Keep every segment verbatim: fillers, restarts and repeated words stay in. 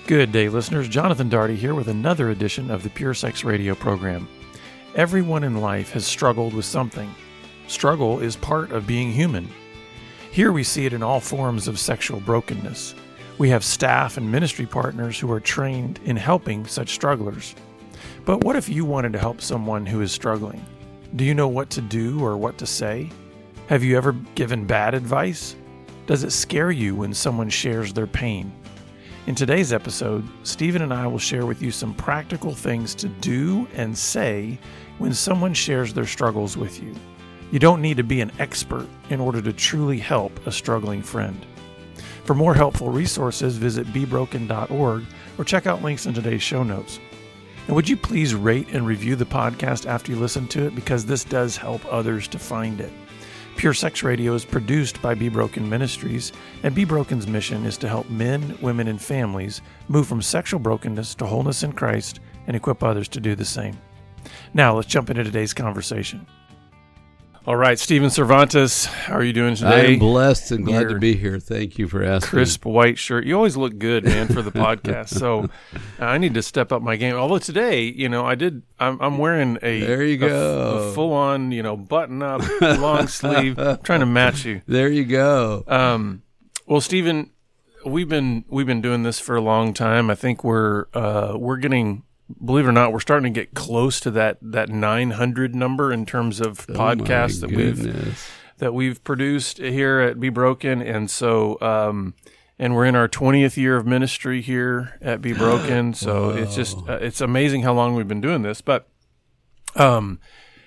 Good day, listeners. Jonathan Daugherty here with another edition of the Pure Sex Radio program. Everyone in life has struggled with something. Struggle is part of being human. Here we see it in all forms of sexual brokenness. We have staff and ministry partners who are trained in helping such strugglers. But what if you wanted to help someone who is struggling? Do you know what to do or what to say? Have you ever given bad advice? Does it scare you when someone shares their pain? In today's episode, Stephen and I will share with you some practical things to do and say when someone shares their struggles with you. You don't need to be an expert in order to truly help a struggling friend. For more helpful resources, visit be broken dot org or check out links in today's show notes. And would you please rate and review the podcast after you listen to it, because this does help others to find it. Pure Sex Radio is produced by Be Broken Ministries, and Be Broken's mission is to help men, women, and families move from sexual brokenness to wholeness in Christ and equip others to do the same. Now, let's jump into today's conversation. All right, Stephen Cervantes, how are you doing today? I'm blessed and glad Your to be here. Thank you for asking. Crisp white shirt. You always look good, man, for the podcast. So uh, I need to step up my game. Although today, you know, I did. I'm, I'm wearing a there you a, go a full on, you know, button up, long sleeve. I'm trying to match you. There you go. Um, well, Stephen, we've been we've been doing this for a long time. I think we're uh, we're getting. Believe it or not, we're starting to get close to that, that nine hundred number in terms of oh podcasts that goodness. we've that we've produced here at Be Broken, and so um, and we're in our twentieth year of ministry here at Be Broken. So Whoa. it's just uh, it's amazing how long we've been doing this. But um,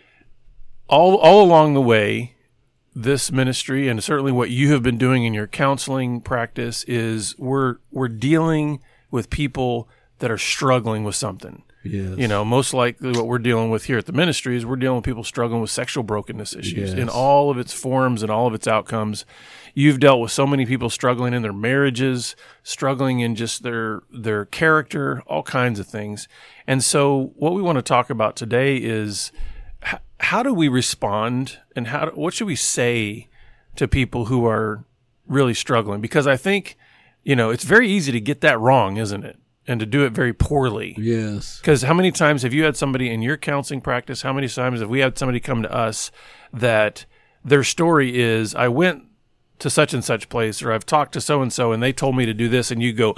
all all along the way, this ministry and certainly what you have been doing in your counseling practice is we're we're dealing with people that are struggling with something. Yes. You know, most likely what we're dealing with here at the ministry is we're dealing with people struggling with sexual brokenness issues Yes. in all of its forms and all of its outcomes. You've dealt with so many people struggling in their marriages, struggling in just their their character, all kinds of things. And so what we want to talk about today is h- how do we respond and how do, what should we say to people who are really struggling? Because I think, you know, it's very easy to get that wrong, isn't it? And to do it very poorly. Yes. Because how many times have you had somebody in your counseling practice, how many times have we had somebody come to us that their story is, I went to such and such place, or I've talked to so-and-so, and they told me to do this, and you go,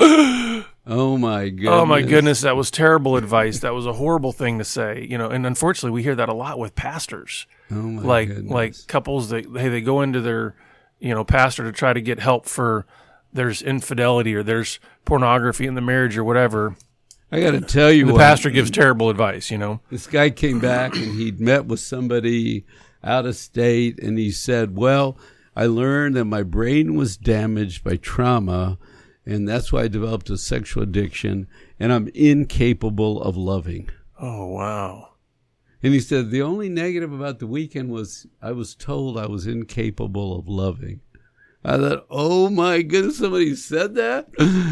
oh my goodness. oh my goodness, that was terrible advice. That was a horrible thing to say. You know, and unfortunately, we hear that a lot with pastors. Oh my like, goodness. Like couples, that hey, they go into their, you know, pastor to try to get help for there's infidelity or there's pornography in the marriage or whatever. I got to tell you the what, pastor gives terrible advice, you know. This guy came back and he'd met with somebody out of state, and he said, well, I learned that my brain was damaged by trauma, and that's why I developed a sexual addiction, and I'm incapable of loving. Oh, wow. And he said, the only negative about the weekend was I was told I was incapable of loving. I thought, oh my goodness, somebody said that?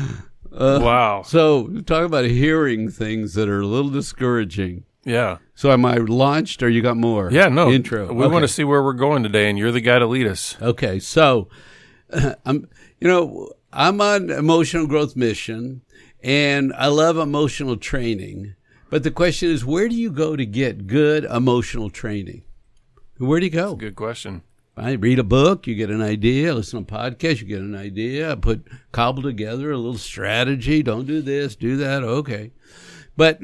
Uh, wow. So talk about hearing things that are a little discouraging. Yeah. So am I launched, or you got more? Yeah, no. Intro. We okay. want to see where we're going today, and you're the guy to lead us. Okay, so uh, I'm, you know, I'm on emotional growth mission, and I love emotional training. But the question is, where do you go to get good emotional training? Where do you go? Good question. I read a book, you get an idea. Listen to a podcast, you get an idea. I put cobble together a little strategy. Don't do this, do that. Okay, but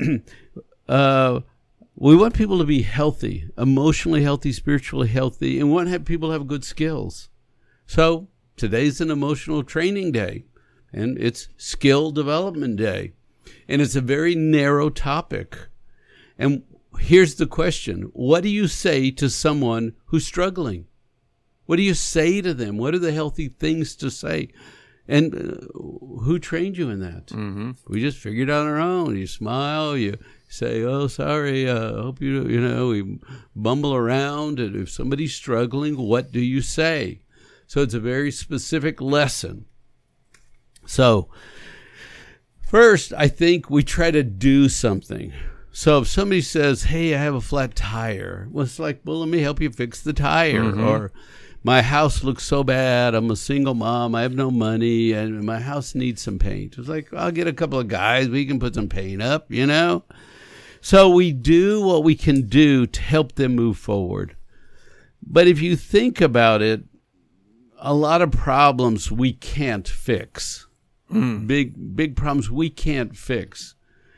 uh, we want people to be healthy, emotionally healthy, spiritually healthy, and we want to have people have good skills. So today's an emotional training day, and it's skill development day, and it's a very narrow topic. And here's the question: what do you say to someone who's struggling? What do you say to them? What are the healthy things to say? And uh, who trained you in that? Mm-hmm. We just figured it out on our own. You smile, you say, oh, sorry, I uh, hope you, you know, we bumble around. And if somebody's struggling, what do you say? So it's a very specific lesson. So first, I think we try to do something. So if somebody says, hey, I have a flat tire, well, it's like, well, let me help you fix the tire. Mm-hmm. Or my house looks so bad. I'm a single mom. I have no money, and my house needs some paint. It's like, I'll get a couple of guys. We can put some paint up, you know? So we do what we can do to help them move forward. But if you think about it, a lot of problems we can't fix. Mm. Big, big problems we can't fix.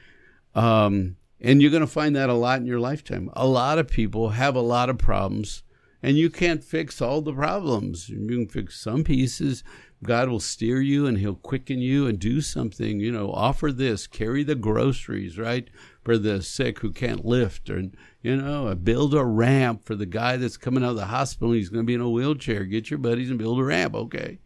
Um, and you're going to find that a lot in your lifetime. A lot of people have a lot of problems. And you can't fix all the problems. You can fix some pieces. God will steer you and he'll quicken you and do something, you know, offer this, carry the groceries, right, for the sick who can't lift, or, you know, build a ramp for the guy that's coming out of the hospital. He's going to be in a wheelchair. Get your buddies and build a ramp, okay.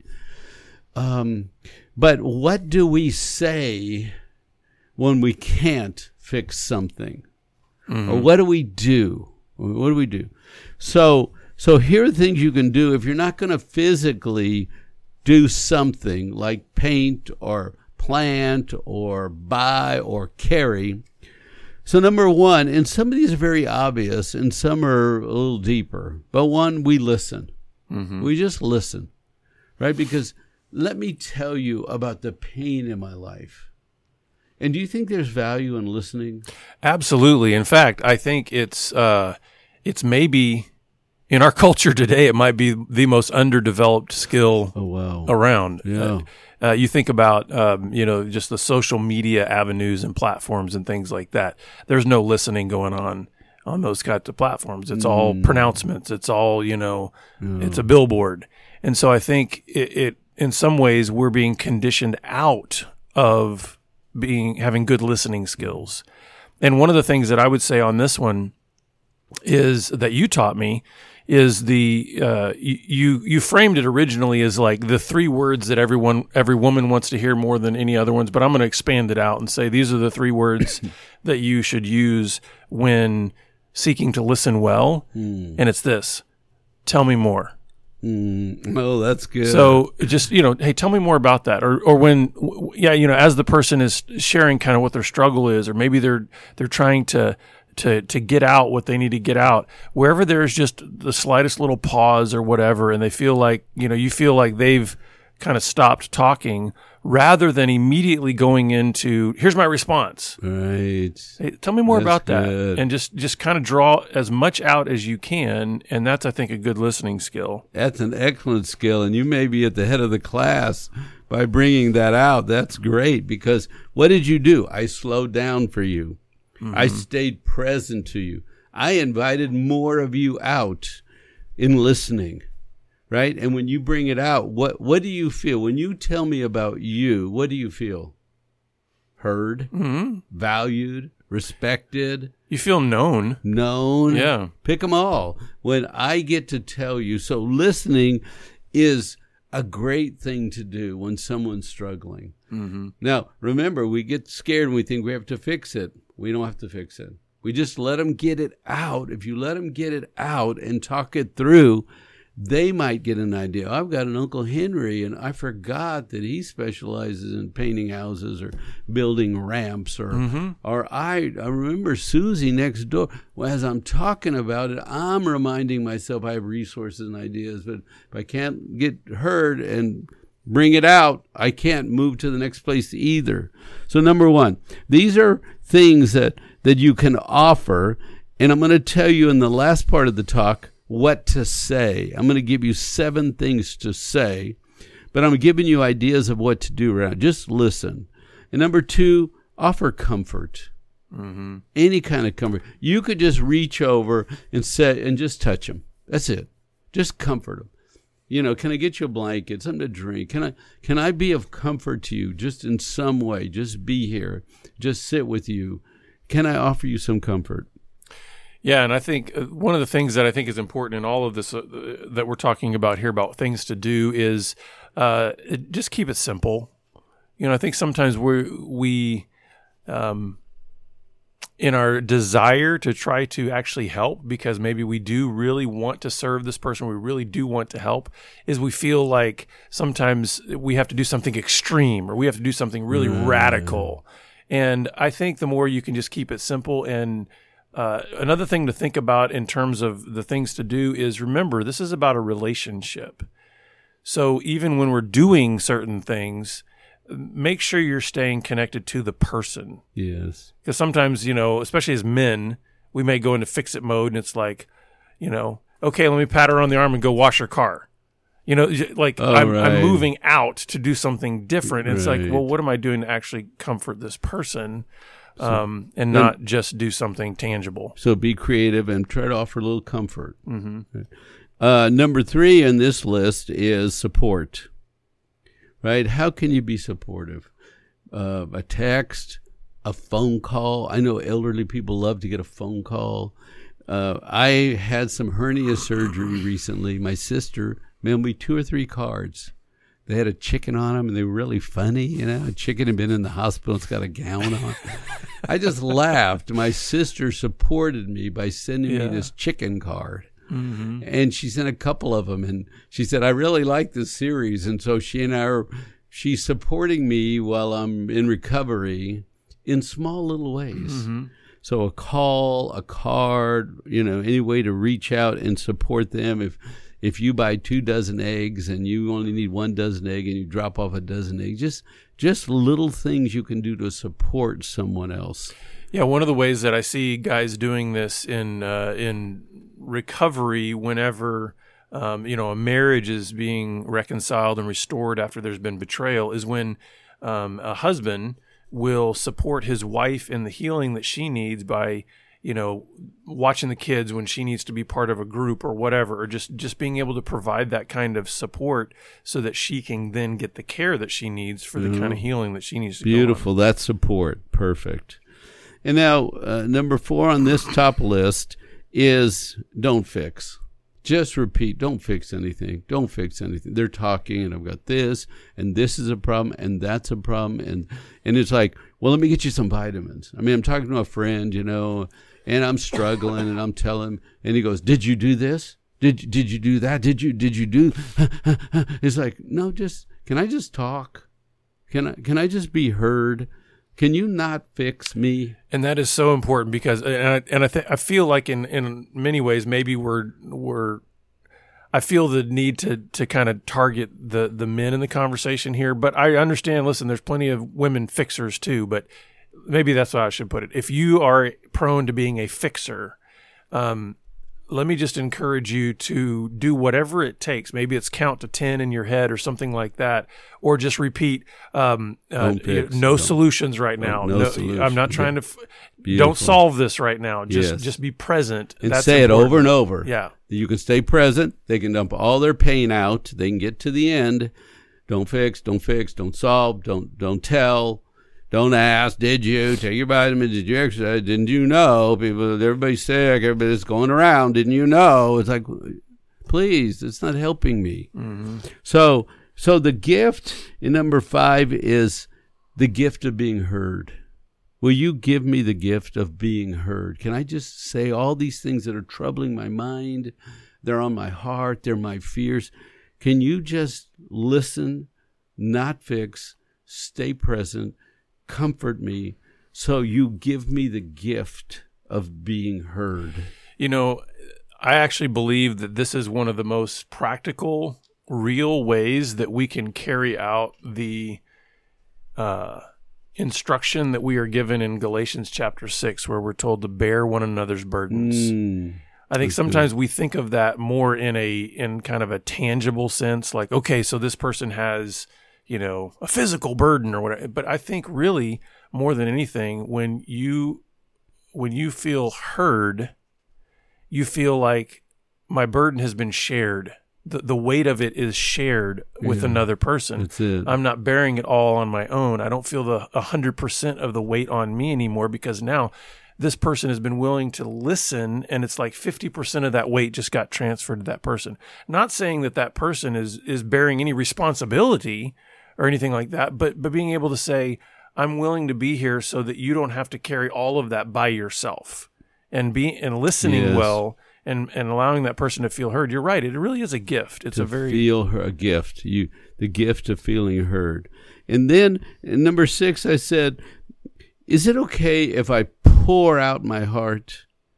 Um, but what do we say when we can't fix something? Mm-hmm. Or what do we do? What do we do? So... So here are things you can do if you're not going to physically do something like paint or plant or buy or carry. So number one, and some of these are very obvious and some are a little deeper, but one, we listen. Mm-hmm. We just listen, right? Because let me tell you about the pain in my life. And do you think there's value in listening? Absolutely. In fact, I think it's uh, it's maybe... in our culture today, it might be the most underdeveloped skill oh, wow. around. Yeah. Uh, uh, you think about, um, you know, just the social media avenues and platforms and things like that. There's no listening going on on those kinds of platforms. It's mm. all pronouncements. It's all, you know, yeah. it's a billboard. And so I think it, it, in some ways, we're being conditioned out of being having good listening skills. And one of the things that I would say on this one is that you taught me is the uh, you you framed it originally as like the three words that everyone every woman wants to hear more than any other ones, but I'm going to expand it out and say these are the three words that you should use when seeking to listen well, mm. and it's this: tell me more. Mm. Oh, that's good. So just, you know, hey, tell me more about that, or or when, yeah, you know, as the person is sharing kind of what their struggle is, or maybe they're they're trying to. to to get out what they need to get out, wherever there's just the slightest little pause or whatever, and they feel like, you know, you feel like they've kind of stopped talking, rather than immediately going into, here's my response. Right. Hey, tell me more that's about that. Good. And just, just kind of draw as much out as you can, and that's, I think, a good listening skill. That's an excellent skill, and you may be at the head of the class by bringing that out. That's great, because what did you do? I slowed down for you. Mm-hmm. I stayed present to you. I invited more of you out in listening, right? And when you bring it out, what, what do you feel? When you tell me about you, what do you feel? Heard, mm-hmm. valued, respected. You feel known. Known. Yeah. Pick them all. When I get to tell you. So listening is a great thing to do when someone's struggling. Mm-hmm. Now, remember, we get scared and we think we have to fix it. We don't have to fix it. We just let them get it out. If you let them get it out and talk it through, they might get an idea. I've got an Uncle Henry, and I forgot that he specializes in painting houses or building ramps. Or mm-hmm. or I, I remember Susie next door. Well, as I'm talking about it, I'm reminding myself I have resources and ideas. But if I can't get heard and bring it out, I can't move to the next place either. So number one, these are things that, that you can offer. And I'm going to tell you in the last part of the talk what to say. I'm going to give you seven things to say, but I'm giving you ideas of what to do around. Just listen. And number two, offer comfort. Mm-hmm. Any kind of comfort. You could just reach over and say, and just touch them. That's it. Just comfort them. You know, can I get you a blanket, something to drink? Can I can I be of comfort to you just in some way? Just be here. Just sit with you. Can I offer you some comfort? Yeah, and I think one of the things that I think is important in all of this uh, that we're talking about here about things to do is uh, just keep it simple. You know, I think sometimes we we um, in our desire to try to actually help, because maybe we do really want to serve this person, we really do want to help, is we feel like sometimes we have to do something extreme or we have to do something really mm. radical. And I think the more you can just keep it simple and Uh, another thing to think about in terms of the things to do is, remember, this is about a relationship. So even when we're doing certain things, make sure you're staying connected to the person. Yes. Because sometimes, you know, especially as men, we may go into fix-it mode, and it's like, you know, okay, let me pat her on the arm and go wash her car. You know, like oh, I'm, right. I'm moving out to do something different. And it's Right. like, well, what am I doing to actually comfort this person? Um, and not then, just do something tangible. So be creative and try to offer a little comfort. Mm-hmm. Uh, number three in this list is support. Right? How can you be supportive? Uh, a text, a phone call. I know elderly people love to get a phone call. Uh, I had some hernia surgery recently. My sister mailed me two or three cards. They had a chicken on them, and they were really funny. You know, a chicken had been in the hospital. It's got a gown on. I just laughed. My sister supported me by sending Yeah. me this chicken card. Mm-hmm. And she sent a couple of them, and she said, I really like this series. And so she and I are, she's supporting me while I'm in recovery in small little ways. Mm-hmm. So a call, a card, you know, any way to reach out and support them. If if you buy two dozen eggs and you only need one dozen egg and you drop off a dozen eggs, just just little things you can do to support someone else. Yeah, one of the ways that I see guys doing this in uh, in recovery, whenever um, you know a marriage is being reconciled and restored after there's been betrayal, is when um, a husband will support his wife in the healing that she needs by, you know, watching the kids when she needs to be part of a group or whatever, or just, just being able to provide that kind of support so that she can then get the care that she needs for the Mm-hmm. kind of healing that she needs to Beautiful. That's support. Perfect. And now, uh, number four on this top list is don't fix. Just repeat. Don't fix anything. Don't fix anything. They're talking, and I've got this, and this is a problem, and that's a problem, and and it's like, well, let me get you some vitamins. I mean, I'm talking to a friend, you know, and I'm struggling, and I'm telling him, and he goes, "Did you do this? Did did you do that? Did you did you do?" It's like, no, just can I just talk? Can I can I just be heard? Can you not fix me? And that is so important because, and I, and I, th- I feel like in, in many ways, maybe we're, we're, I feel the need to, to kind of target the, the men in the conversation here, but I understand, listen, there's plenty of women fixers too, but maybe that's how I should put it. If you are prone to being a fixer, um, let me just encourage you to do whatever it takes. Maybe it's count to ten in your head or something like that, or just repeat, um, uh, fix, no don't. solutions right now. no No, solution. I'm not trying to, f- Beautiful. don't solve this right now. Just, Yes. just be present. And That's say important. it over and over. Yeah. You can stay present. They can dump all their pain out. They can get to the end. Don't fix, don't fix, don't solve, don't don't tell. Don't ask, did you take your vitamins? Did you exercise? Didn't you know? People, everybody's sick. Everybody's going around. Didn't you know? It's like, please, it's not helping me. Mm-hmm. So, so the gift in number five is the gift of being heard. Will you give me the gift of being heard? Can I just say all these things that are troubling my mind? They're on my heart. They're my fears. Can you just listen, not fix, stay present, comfort me, so you give me the gift of being heard? You know, I actually believe that this is one of the most practical, real ways that we can carry out the uh, instruction that we are given in Galatians chapter six, where we're told to bear one another's burdens. Mm. I think sometimes we think of that more in a in kind of a tangible sense, like, okay, so this person has, you know, a physical burden or whatever. But I think really more than anything, when you when you feel heard, you feel like my burden has been shared. The the weight of it is shared with Yeah, another person. That's it. I'm not bearing it all on my own. I don't feel the one hundred percent of the weight on me anymore, because now this person has been willing to listen, and it's like fifty percent of that weight just got transferred to that person. Not saying that that person is is bearing any responsibility or anything like that, but but being able to say, I'm willing to be here so that you don't have to carry all of that by yourself, and be and listening Yes. well and and allowing that person to feel heard. You're right. It really is a gift. It's to a very feel her, a gift. You the gift of feeling heard. And then in number six, I said, is it okay if I pour out my heart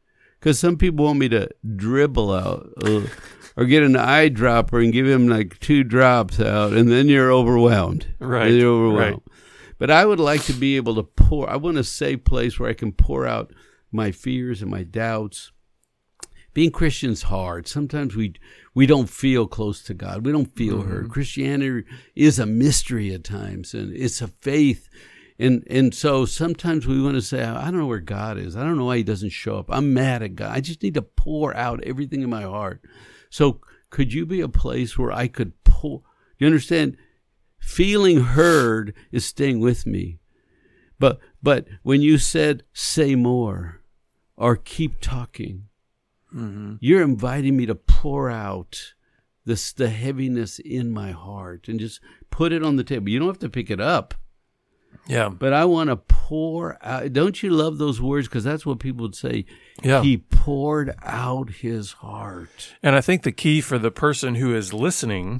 Because some people want me to dribble out uh, or get an eyedropper and give him like two drops out, and then you're overwhelmed. Right. Then you're overwhelmed. Right. But I would like to be able to pour. I want a safe place where I can pour out my fears and my doubts. Being Christian's hard. Sometimes we we don't feel close to God. We don't feel mm-hmm. hurt. Christianity is a mystery at times, and it's a faith. And and so sometimes we want to say, I don't know where God is. I don't know why he doesn't show up. I'm mad at God. I just need to pour out everything in my heart. So could you be a place where I could pour? You understand? Feeling heard is staying with me. But but when you said, say more or keep talking, mm-hmm. you're inviting me to pour out this the heaviness in my heart and just put it on the table. You don't have to pick it up. Yeah. But I want to pour out. Don't you love those words? Because that's what people would say. Yeah. He poured out his heart. And I think the key for the person who is listening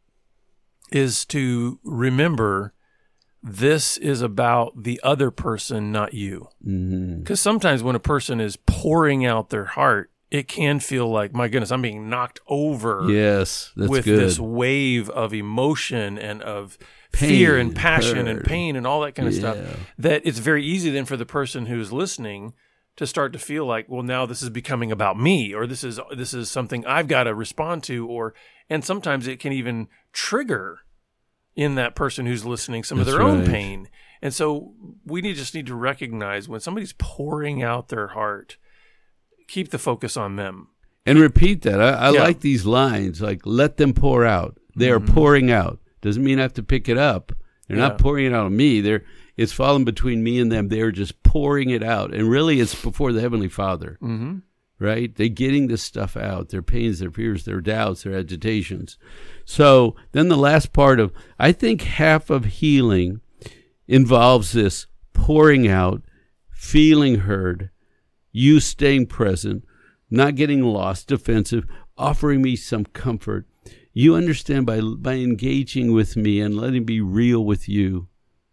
is to remember this is about the other person, not you. Because mm-hmm. sometimes when a person is pouring out their heart, it can feel like, my goodness, I'm being knocked over. Yes, that's with good. This wave of emotion and of pain, fear and passion hurt. and pain and all that kind of yeah. stuff, that it's very easy then for the person who's listening to start to feel like, well, now this is becoming about me, or this is this is something I've got to respond to, or and sometimes it can even trigger in that person who's listening some That's of their right. own pain. And so we need, just need to recognize when somebody's pouring out their heart, keep the focus on them. And repeat that. I, I Yeah. like these lines, like, let them pour out. They are Mm-hmm. pouring out. Doesn't mean I have to pick it up. They're Yeah. not pouring it out on me. They're It's falling between me and them. They're just pouring it out. And really, it's before the Heavenly Father, Mm-hmm. right? They're getting this stuff out, their pains, their fears, their doubts, their agitations. So then the last part of, I think half of healing involves this pouring out, feeling heard, you staying present, not getting lost, defensive, offering me some comfort. You understand, by by engaging with me and letting me be real with you,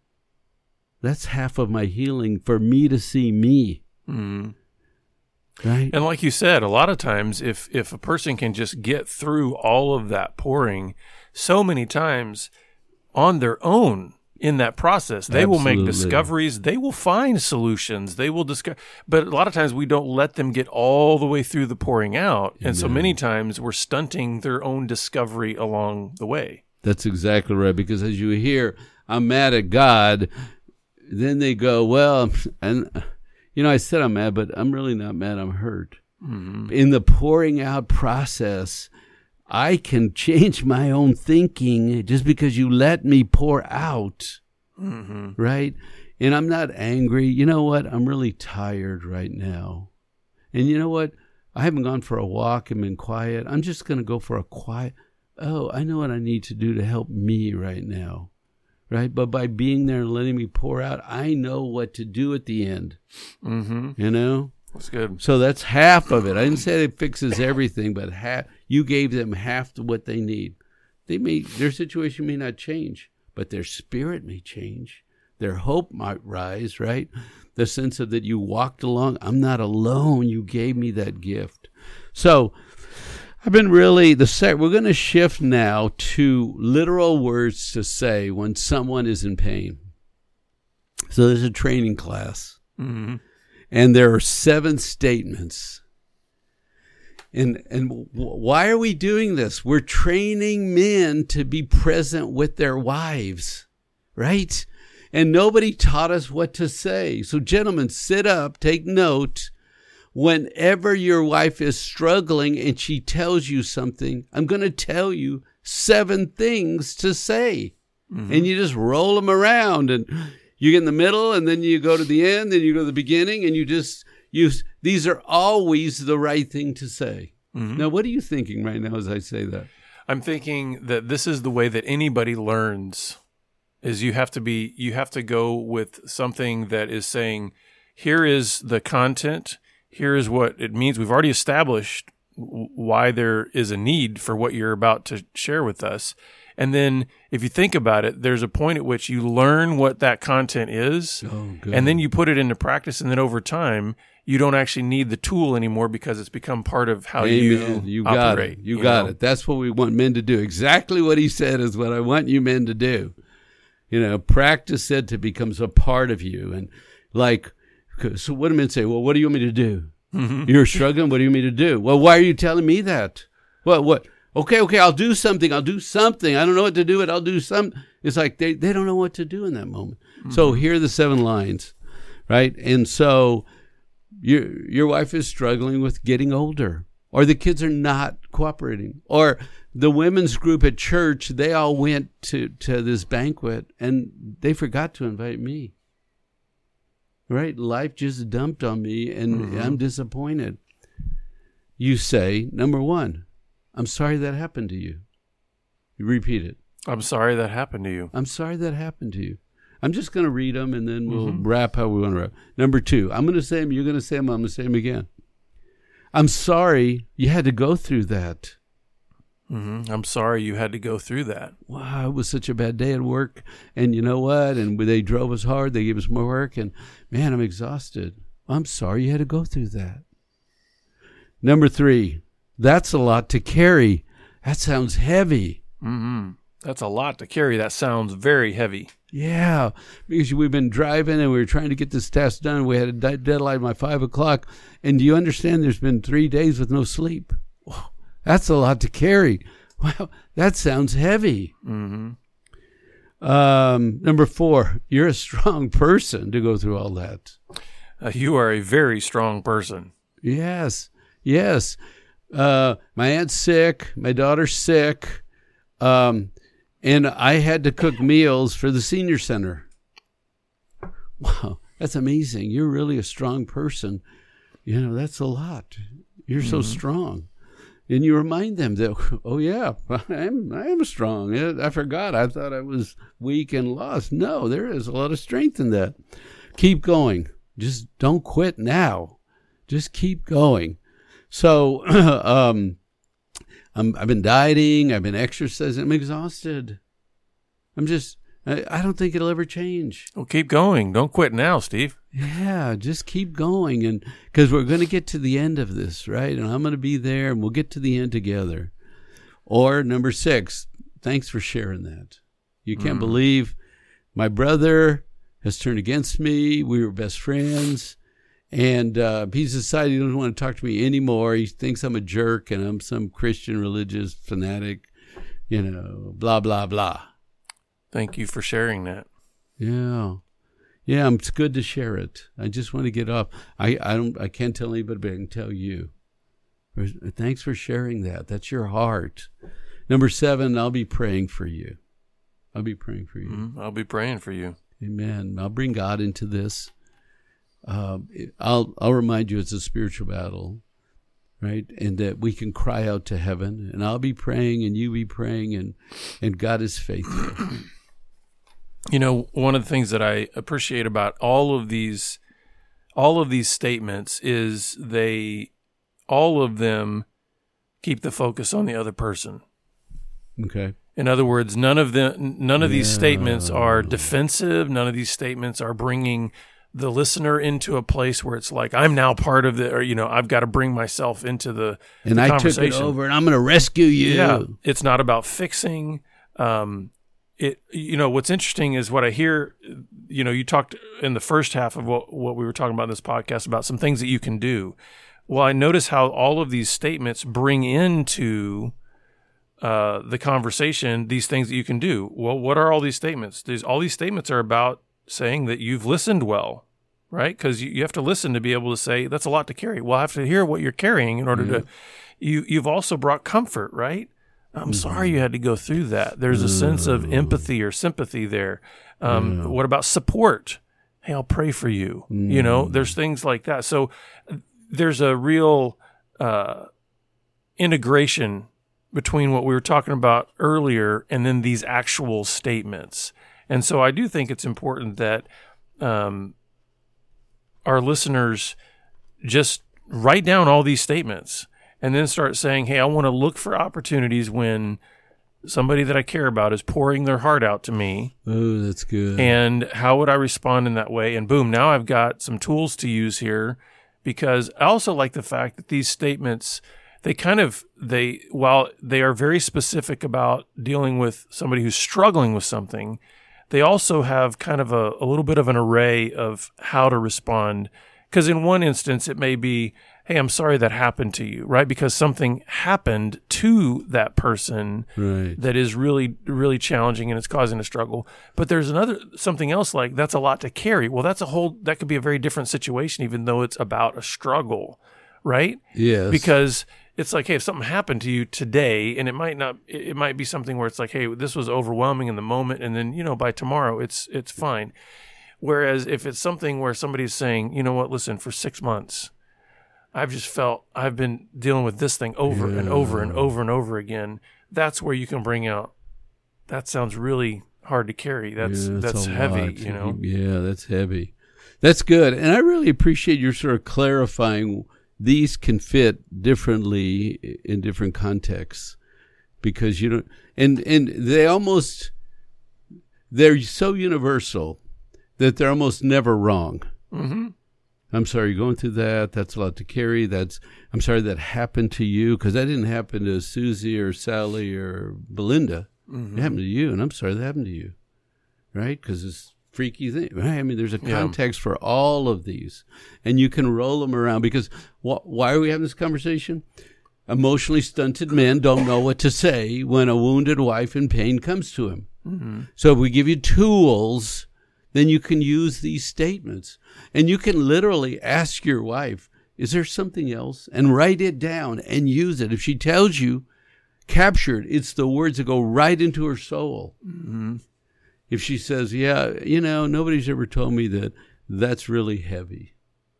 that's half of my healing, for me to see me. Mm-hmm. Right? And like you said, a lot of times if if a person can just get through all of that pouring, so many times on their own in that process, they will make Absolutely. discoveries, they will find solutions, they will discover. But a lot of times we don't let them get all the way through the pouring out. And so many times we're stunting their own discovery along the way. That's exactly right. Because as you hear, I'm mad at God, then they go, well, and you know, I said I'm mad, but I'm really not mad. I'm hurt. Mm-hmm. In the pouring out process, I can change my own thinking just because you let me pour out, mm-hmm. right? And I'm not angry. You know what? I'm really tired right now. And you know what? I haven't gone for a walk and been quiet. I'm just going to go for a quiet. Oh, I know what I need to do to help me right now, right? But by being there and letting me pour out, I know what to do at the end, Mm-hmm. you know? That's good. So that's half of it. I didn't say it fixes everything, but half, you gave them half to what they need. They may, their situation may not change, but their spirit may change. Their hope might rise, right? The sense of that you walked along. I'm not alone. You gave me that gift. So I've been really, the set, we're going to shift now to literal words to say when someone is in pain. So there's a training class. Mm-hmm. And there are seven statements. And and why are we doing this? We're training men to be present with their wives, right? And nobody taught us what to say. So gentlemen, sit up, take note. Whenever your wife is struggling and she tells you something, I'm going to tell you seven things to say. Mm-hmm. And you just roll them around, and you get in the middle, and then you go to the end, then you go to the beginning, and you just use, these are always the right thing to say. Mm-hmm. Now, what are you thinking right now as I say that? I'm thinking that this is the way that anybody learns, is you have to be, you have to go with something that is saying, here is the content, here is what it means. We've already established why there is a need for what you're about to share with us. And then if you think about it, there's a point at which you learn what that content is, Oh, good. and then you put it into practice, and then over time, you don't actually need the tool anymore because it's become part of how Amen. you, You got operate. it. You, got know? it. That's what we want men to do. Exactly what he said is what I want you men to do. You know, practice it till it becomes a part of you. And like, so what do men say? Well, what do you want me to do? Mm-hmm. You're struggling. What do you want me to do? Well, why are you telling me that? What, what? Okay, okay, I'll do something. I'll do something. I don't know what to do, but I'll do something. It's like they, they don't know what to do in that moment. Mm-hmm. So here are the seven lines, right? And so your your wife is struggling with getting older, or the kids are not cooperating, or the women's group at church, they all went to, to this banquet and they forgot to invite me. Right? Life just dumped on me and mm-hmm. I'm disappointed. You say, number one, I'm sorry that happened to you. You repeat it. I'm sorry that happened to you. I'm sorry that happened to you. I'm just going to read them and then we'll mm-hmm. wrap how we want to wrap. Number two, I'm going to say them, you're going to say them, I'm going to say them again. I'm sorry you had to go through that. Mm-hmm. I'm sorry you had to go through that. Wow, it was such a bad day at work. And you know what? And they drove us hard. They gave us more work. And man, I'm exhausted. I'm sorry you had to go through that. Number three, that's a lot to carry. That sounds heavy. Mm-hmm. That's a lot to carry. That sounds very heavy. Yeah, because we've been driving and we were trying to get this task done. We had a deadline by five o'clock. And do you understand there's been three days with no sleep? Whoa, that's a lot to carry. Wow, that sounds heavy. Mm-hmm. Um, number four, you're a strong person to go through all that. Uh, you are a very strong person. Yes, yes. Uh, my aunt's sick. My daughter's sick. Um, and I had to cook meals for the senior center. Wow, that's amazing. You're really a strong person. You know, that's a lot. You're mm-hmm. so strong. And you remind them that, oh, yeah, I am, I am strong. I forgot. I thought I was weak and lost. No, there is a lot of strength in that. Keep going. Just don't quit now. Just keep going. So um, I'm, I've been dieting. I've been exercising. I'm exhausted. I'm just, I, I don't think it'll ever change. Well, keep going. Don't quit now, Steve. Yeah, just keep going. And because we're going to get to the end of this, right? And I'm going to be there and we'll get to the end together. Or number six, thanks for sharing that. You can't mm. believe my brother has turned against me. We were best friends. And uh, he's decided he doesn't want to talk to me anymore. He thinks I'm a jerk and I'm some Christian religious fanatic, you know, blah, blah, blah. Thank you for sharing that. Yeah. Yeah, it's good to share it. I just want to get off. I, I don't. I can't tell anybody, but I can tell you. Thanks for sharing that. That's your heart. Number seven, I'll be praying for you. I'll be praying for you. Mm-hmm. I'll be praying for you. Amen. I'll bring God into this. Uh, I'll I'll remind you it's a spiritual battle, right? And that we can cry out to heaven. And I'll be praying, and you be praying, and and God is faithful. You know, one of the things that I appreciate about all of these, all of these statements is they, all of them, keep the focus on the other person. Okay. In other words, none of them, none of yeah. these statements are defensive. None of these statements are bringing the listener into a place where it's like, I'm now part of the, or, you know, I've got to bring myself into the, and the I conversation. took it over and I'm going to rescue you. Yeah. It's not about fixing. Um, it, you know, what's interesting is what I hear, you know, you talked in the first half of what, what we were talking about in this podcast about some things that you can do. Well, I notice how all of these statements bring into uh, the conversation these things that you can do. Well, what are all these statements? These, all these statements are about saying that you've listened well, right? Because you, you have to listen to be able to say, that's a lot to carry. Well, I have to hear what you're carrying in order yeah. to, you, you've also brought comfort, right? I'm mm-hmm. sorry you had to go through that. There's a sense of empathy or sympathy there. Um, yeah. What about support? Hey, I'll pray for you. Mm. You know, there's things like that. So there's a real uh, integration between what we were talking about earlier and then these actual statements. And so I do think it's important that um, our listeners just write down all these statements and then start saying, hey, I want to look for opportunities when somebody that I care about is pouring their heart out to me. Oh, that's good. And how would I respond in that way? And boom, now I've got some tools to use here, because I also like the fact that these statements, they kind of, they, while they are very specific about dealing with somebody who's struggling with something, they also have kind of a, a little bit of an array of how to respond. Because in one instance, it may be, hey, I'm sorry that happened to you, right? Because something happened to that person right. that is really, really challenging and it's causing a struggle. But there's another, something else like, that's a lot to carry. Well, that's a whole, that could be a very different situation, even though it's about a struggle, right? Yes. Because it's like, hey, if something happened to you today, and it might not, it might be something where it's like, hey, this was overwhelming in the moment, and then, you know, by tomorrow, it's it's fine. Whereas if it's something where somebody's saying, you know what, listen, for six months, I've just felt I've been dealing with this thing over yeah. and over and over and over again. That's where you can bring out, that sounds really hard to carry. That's yeah, that's, that's heavy, lot. you know? Yeah, that's heavy. That's good. And I really appreciate your sort of clarifying these can fit differently in different contexts, because you don't, and, and they almost, they're so universal that they're almost never wrong. Mm-hmm. I'm sorry you're going through that. That's a lot to carry. That's, I'm sorry that happened to you, because that didn't happen to Susie or Sally or Belinda. Mm-hmm. It happened to you, and I'm sorry that happened to you, right? Because it's freaky thing, right? I mean, there's a context yeah. for all of these, and you can roll them around, because wh- why are we having this conversation? Emotionally stunted men don't know what to say when a wounded wife in pain comes to him. Mm-hmm. So if we give you tools, then you can use these statements, and you can literally ask your wife, is there something else? And write it down and use it. If she tells you, capture it. It's the words that go right into her soul. Mm-hmm. If she says, yeah, you know, nobody's ever told me that, that's really heavy.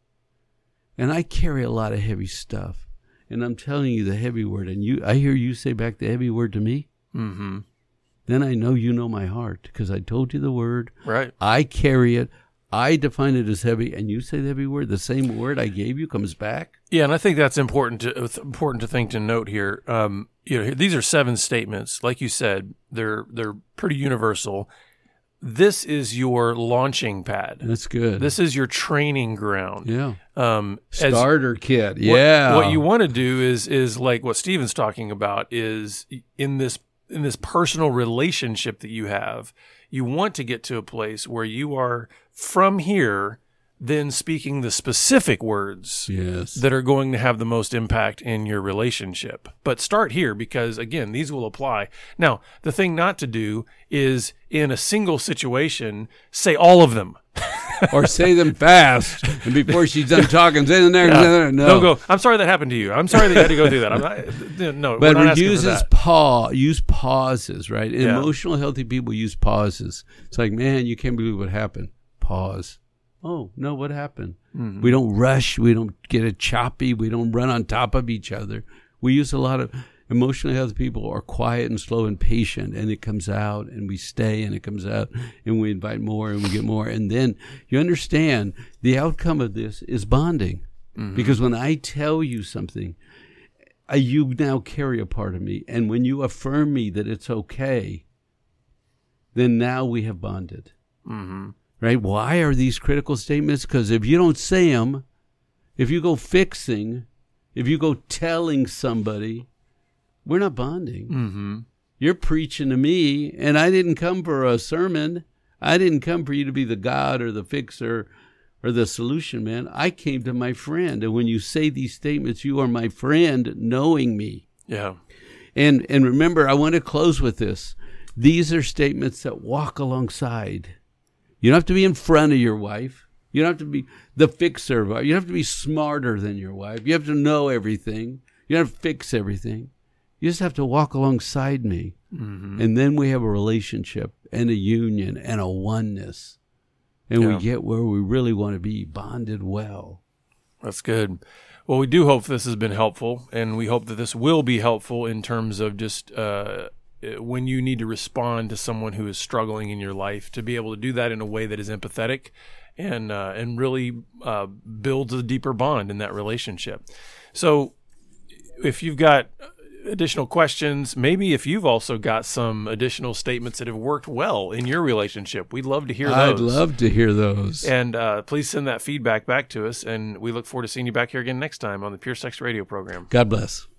And I carry a lot of heavy stuff. And I'm telling you the heavy word. And you, I hear you say back the heavy word to me. Mm-hmm. Then I know you know my heart, because I told you the word. Right. I carry it. I define it as heavy, and you say the heavy word. The same word I gave you comes back. Yeah, and I think that's important to important to think to note here. Um, you know, these are seven statements, like you said. They're they're pretty universal. This is your launching pad. That's good. This is your training ground. Yeah. Um, Starter kit. Yeah. What, what you want to do is is like what Stephen's talking about, is in this in this personal relationship that you have, you want to get to a place where you are from here then speaking the specific words yes. that are going to have the most impact in your relationship. But start here, because, again, these will apply. Now, the thing not to do is, in a single situation, say all of them. Or say them fast, and before she's done talking, say them there. Yeah. No. Don't go, I'm sorry that happened to you. I'm sorry that you had to go through that. I'm not, no, but we're not uses pause, use pauses, right? Yeah. Emotional, healthy people use pauses. It's like, man, you can't believe what happened. Pause. Oh, no, what happened? Mm-hmm. We don't rush. We don't get it choppy. We don't run on top of each other. We use a lot of emotionally healthy people are quiet and slow and patient, and it comes out, and we stay, and it comes out, and we invite more, and we get more. And then you understand the outcome of this is bonding. Mm-hmm. Because when I tell you something, uh, you now carry a part of me. And when you affirm me that it's okay, then now we have bonded. Mm-hmm. Right? Why are these critical statements? Because if you don't say them, if you go fixing, if you go telling somebody, we're not bonding. Mm-hmm. You're preaching to me, and I didn't come for a sermon. I didn't come for you to be the God or the fixer or the solution man. I came to my friend. And when you say these statements, you are my friend knowing me. Yeah. And and remember, I want to close with this. These are statements that walk alongside. You don't have to be in front of your wife. You don't have to be the fixer. You don't have to be smarter than your wife. You have to know everything. You don't have to fix everything. You just have to walk alongside me. Mm-hmm. And then we have a relationship and a union and a oneness. And yeah. we get where we really want to be, bonded well. That's good. Well, we do hope this has been helpful, and we hope that this will be helpful in terms of just uh, when you need to respond to someone who is struggling in your life, to be able to do that in a way that is empathetic and uh, and really uh, builds a deeper bond in that relationship. So if you've got additional questions, maybe if you've also got some additional statements that have worked well in your relationship, we'd love to hear those. I'd love to hear those. And uh, please send that feedback back to us, and we look forward to seeing you back here again next time on the Pure Sex Radio program. God bless.